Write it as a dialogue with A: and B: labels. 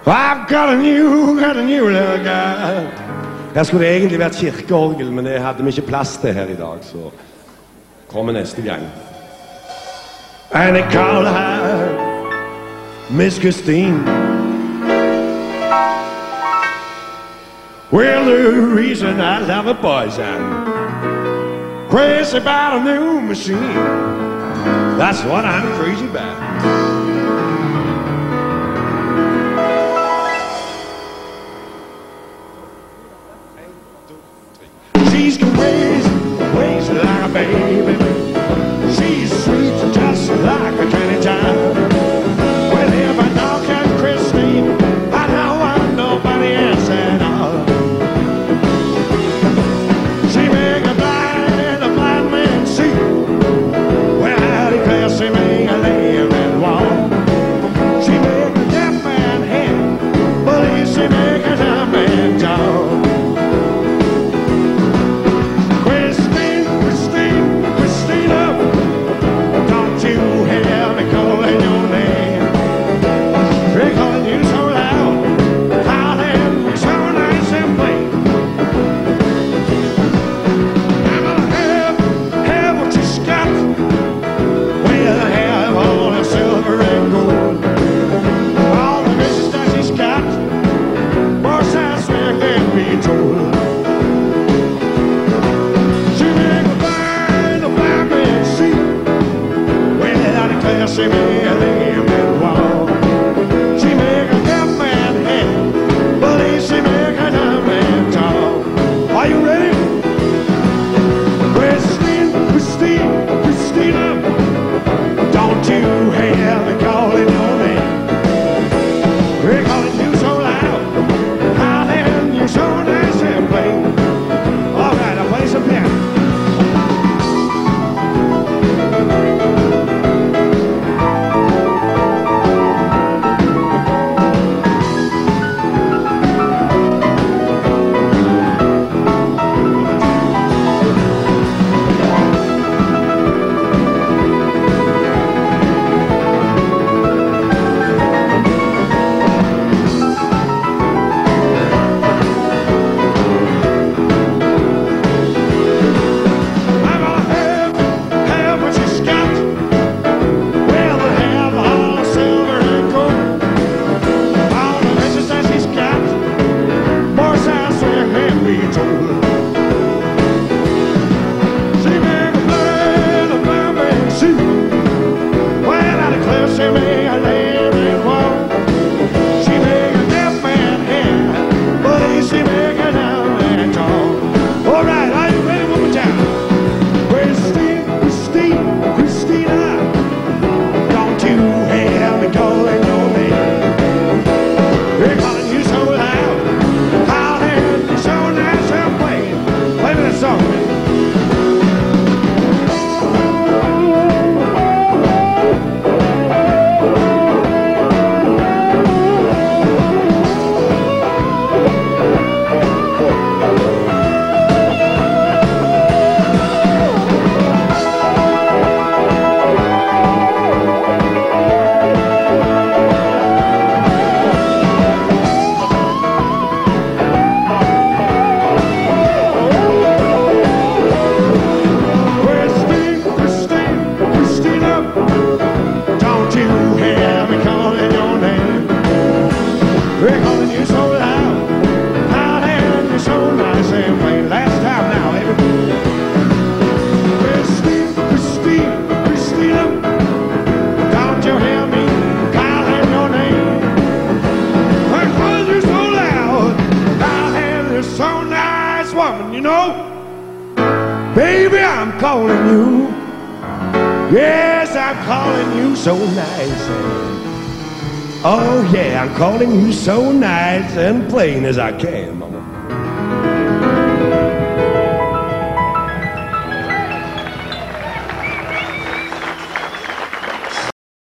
A: I've got a new little guy. Jeg skulle egentlig vært kirkeorgel, men det hadde vi ikke plass til her i dag, så kommer neste gang. And they call her Miss Christine. Well, the reason I love a boys, I'm crazy about a new machine. That's what I'm crazy about. She's crazy like a baby. She's sweet just like a candy child. Well, if I don't catch Christine, I don't want nobody else at all. She make a blind man see. Well, I declare she make a lame man walk. She make a deaf man hear, but she make a dumb man talk. She make a lame man walk. She make a deaf man hear, but she make a dumb man talk. Are you ready? Christina, don't you hear me calling your name? We're calling you so loud, calling you so nice and plain. All right, I'll play some piano. Baby, I'm calling you. Yes, I'm calling you so nice. Oh yeah, I'm calling you so nice and plain as I can, mama.